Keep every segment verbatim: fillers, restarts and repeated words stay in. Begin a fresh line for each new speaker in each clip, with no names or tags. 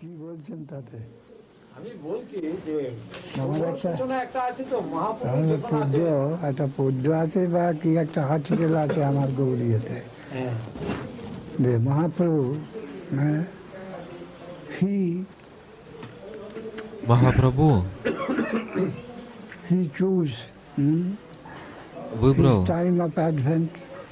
কি বলছেন তাতে?
আমি বলছি যে
আমার একটা
সূচনা একটা আছে তো মহাপুরুষ
আমার
যখন
পদ্য
আছে
একটা পদ্য আছে বা কি একটা আর্টিকেল আছে আমার গৌরীতে
হ্যাঁ
যে মহাপ্রভু হ্যাঁ he
Махапрабху
he choose
выбрал
time of advent.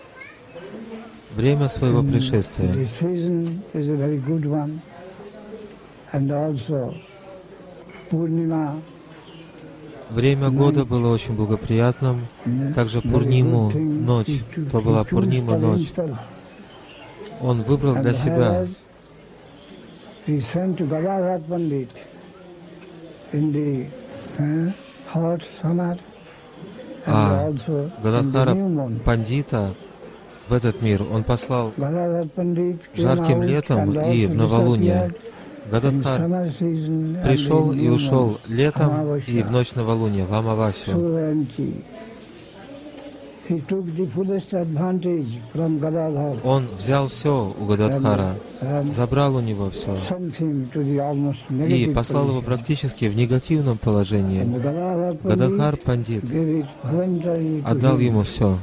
время своего пришествия.
The season is a very good one, and also Purnima.
Время года было очень благоприятным. Также Пурниму, ночь, то была Пурнима, ночь. Он выбрал для себя.
He sent to Gadadhar Pandit in the uh, hot summer, and
А
also
Гададхара
in the new moon.
Пандита в этот мир он послал
Gadadhar Pandit came
жарким
out
летом
and
и
also
в новолуние.
disappeared in
Гададхар
summer season and
пришел
in
и
new
ушел
moon,
летом и в
Amavasya.
ночь новолуния, в Амавасию.
So empty. He took the fullest advantage from Gadadhar,
Он взял все у Гададхара,
and
забрал у него все
sent him to the almost
и
negative
послал его
position.
практически в негативном положении.
And Gadadhar
Гададхар
Pandit
Пандит
gave it voluntarily to
отдал
him.
ему все,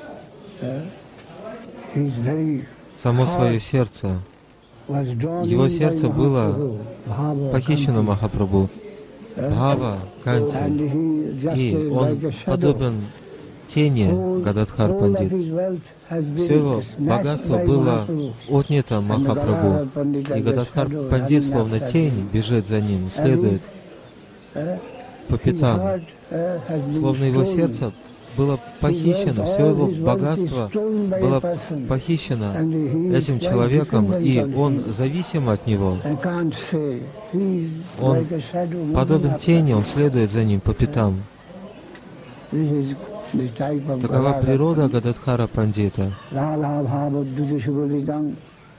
His very
само свое сердце.
was drawn
Его
in by
сердце было
Mahaprabhu, Bhava,
похищено
Kanti.
Махапрабху, Бхава,
And
Канти,
he just
и
like
он
a shadow.
подобен тени
All-
Гададхар
all of
Пандит.
his wealth has been
Все его
snatched
богатство
by
было
Mahaprabhu.
отнято
And
Махапрабху,
Gadadhar Pandit,
и
like a
Гададхар
shadow,
Пандит,
running
словно
after
тень,
him.
бежит за ним, следует
Uh,
по
his
пятам.
heart, uh, has been
Словно его
stolen.
сердце было похищено,
His
все
wealth,
его
all his wealth is
богатство
stolen by a
было
person.
похищено
And he is
этим
quite
человеком,
dependent
и
on
он
him.
зависим от него.
I can't say. He is
Он
like a shadow moving
подобен
after
тени,
him.
он следует за ним по пятам.
This is the type of
Такова
Gadadhar
природа
Pandit.
Гададхара Пандита.
Radha Bhava Dvija Shubhalidang.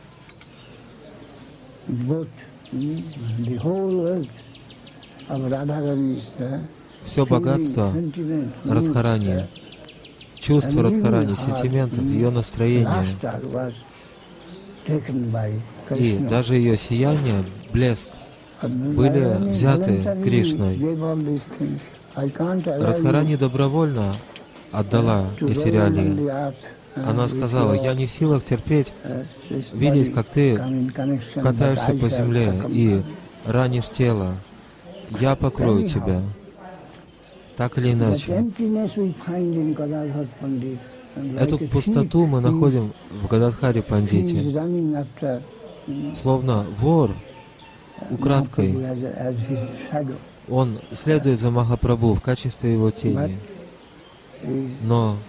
Both mm, the whole wealth of Radharani's uh,
Все богатство
sentiment,
Радхарани, чувства Радхарани, сентиментов, ее настроение
luster was taken by
и
Krishna.
даже ее сияние, блеск
And
были
Radharani
взяты
voluntarily
Кришной.
gave all these things. I can't allow
Радхарани
you
добровольно отдала
to
эти
roam on
реалии.
the earth, uh,
Она
with
сказала:
your,
я не в силах терпеть,
uh, this
видеть,
body
как ты
come in connection,
катаешься
but I
по
shall
земле
circumvent.
и ранишь тело. Я покрою тебя. Так или
That
иначе.
emptiness we find in Gadadhar Pandit. And like
Эту
a
пустоту
thief,
мы
he
находим в Гададхаре
is- he
Пандите.
is running after mm,
Словно вор,
Mahaprabhu
украдкой,
as, a- as his shadow.
он следует за Махапрабху в качестве его
But
тени.
he is
Но,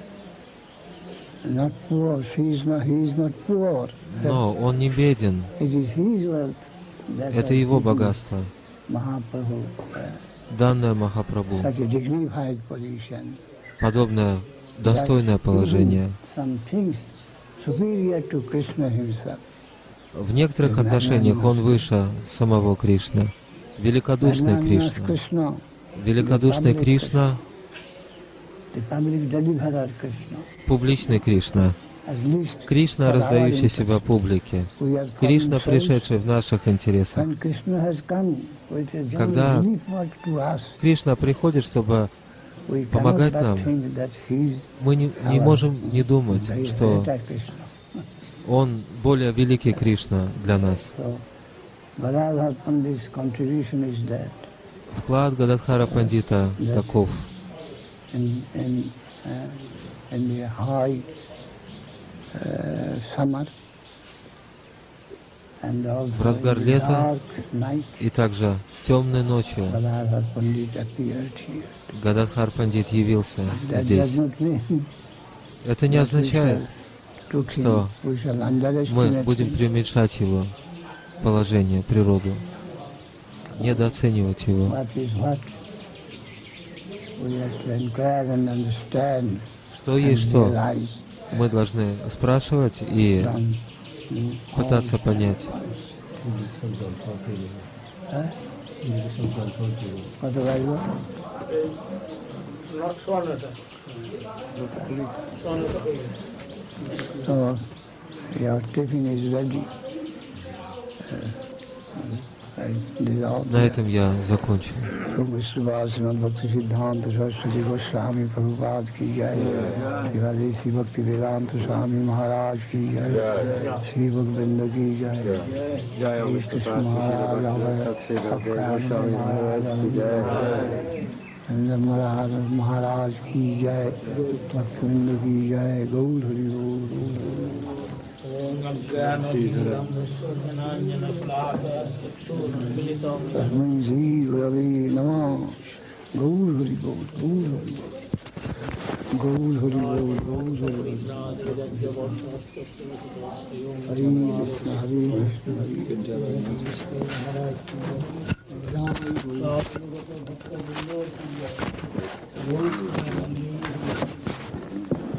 not poor. She is not, he is not poor.
но он не беден.
It is his wealth that
Это
has
его
given
богатство,
Mahaprabhu uh,
данное Махапрабху.
such a dignified position.
Подобное достойное положение.
Some things superior to Krishna himself.
В некоторых отношениях он выше самого Кришны. Великодушный
Magnanimous
Кришна.
Krishna,
Великодушный Кришна,
the public deliverer Krishna.
публичный Кришна.
At least
Кришна,
for our
раздающий
interest.
себя публике.
We are
Кришна,
common souls.
пришедший в наших интересах.
When Krishna has come with a
Когда
genuine relief work to us,
Кришна приходит, чтобы
we
помогать
cannot but
нам,
think that he is
мы не, не можем не думать,
very
что
greater Krishna.
Он более великий Кришна для нас.
So, Gadadhar Pandit's contribution is that
Вклад Гададхара Пандита таков.
in, in, uh, in the high uh, summer and also
В разгар
in the
лета
dark night,
и также темной ночью
Gadadhar Pandit appeared here.
Гададхар Пандит явился
That
здесь.
does not mean
Это не означает,
took him.
что
We shall
мы
underestimate
будем
him.
преуменьшать его положение, природу, недооценивать его.
What is what? We have to inquire and understand
Что
and
есть что,
realize
мы должны спрашивать и
from mm,
пытаться
all
понять.
Huh? Otherwise, what?
Not Swanata. Swanata.
So, your tiffin is ready. Uh, I dissolved.
На этом я закончил.
Vishwasana Bhakti Siddhanta Saraswati Goswami Prabhupada ki jai, Radhesi Bhakti Vedanta Swami Maharaj ki jai, Shri Bhaktivinoda ki jai, Jai Krishna Maharaj Goswami Maharaj ki jai, Maharaj Maharaj ki jai, Bhaktivinoda ki jai, Gaur Hari Gaur. Tasmai Shri Gurave Namah. Gaur Hari Gaur, Gaur Hari Gaur, Gaur Hari Gaur, Gaur Hari Hare Krishna, Hare Krishna, Hare Krishna.